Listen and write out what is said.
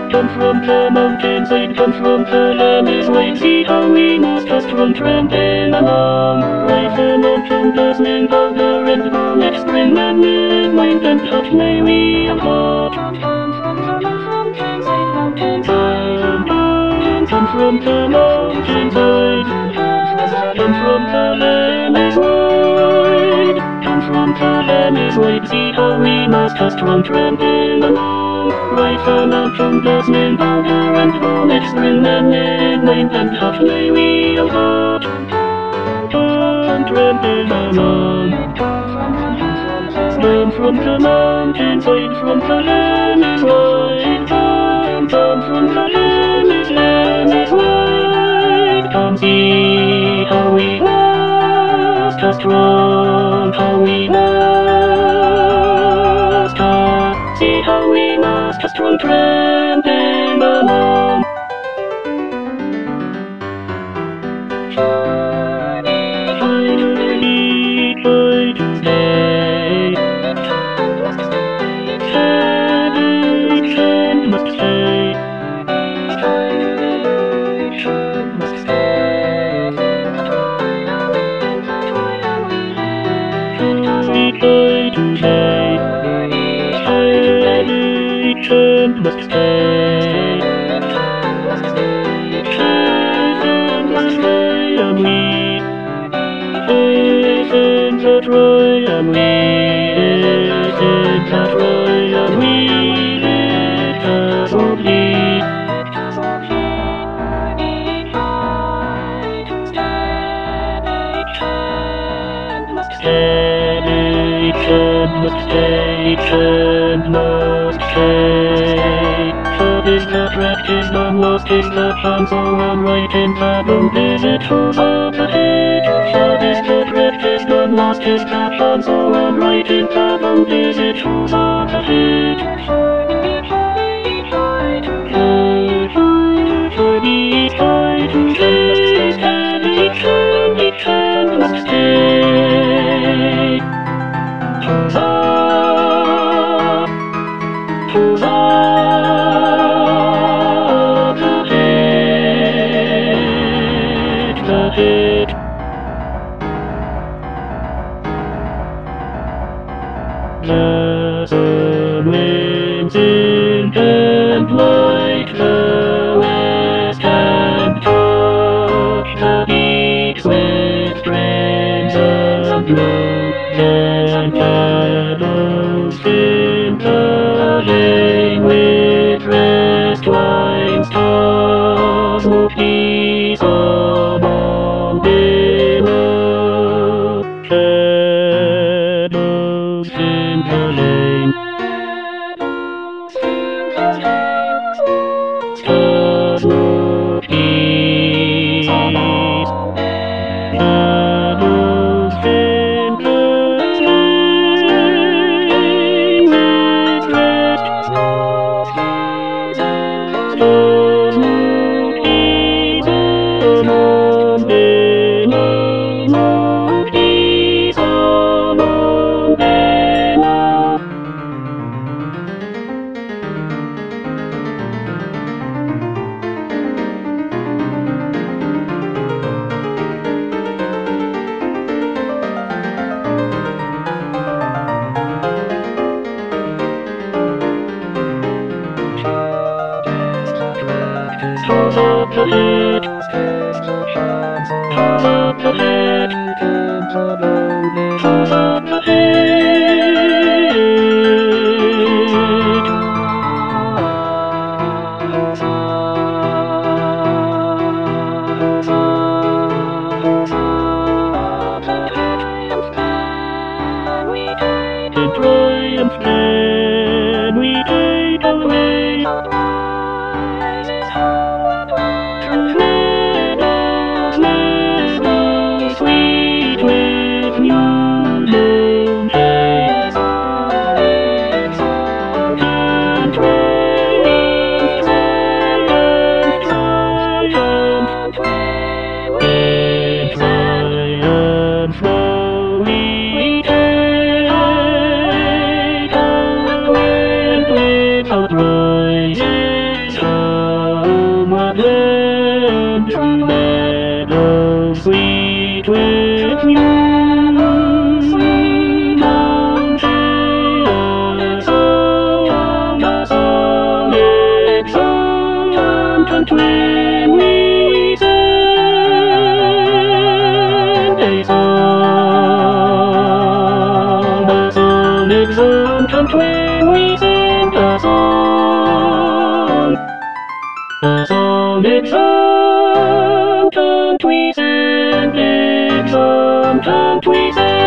Come from the mountainside, come from the land is wide. See how we must trust run tramping along. Rifle on compass, main powder and bull next spring and midnight and touch may we have hot. Come from the mountainside, come from the mountainside. Come from the land is wide. Come from the land is wide. See how we must trust run tramping along. Rifle on compass, main powder and bull next spring and midnight and touch may we have hot. Come tramping along. Come from the mountainside, from the land is wide. Come from the land is wide. Come see how we must trust run, how we must trust. See how we must trust run tramping along. Must stay, must stay, and we isn't that right, and we isn't that right, and we because of he. Must stay. Shut is not wrecked, is not lost, is not found, so on right in fathom, visit who's up ahead. Shut is not wrecked, is not lost, is not found, so on right in fathom, visit who's up ahead. Must stay. Who's up? Who's up ahead? Ahead. The winds in and light the west and touch the peaks with strands of blue. And shadows scintillating with rest lines toss no peace above below. Shadows scintillating, toss no peace. Shadows scintillating with rest, toss no peace above below, no peace above below. Who's up ahead? Who's up ahead? Who's up ahead? In triumph then we take away. Meadows sweet with new moon shades. And triumph, triumph, triumph. In triumph, though we take away. trees and eggs on palm trees and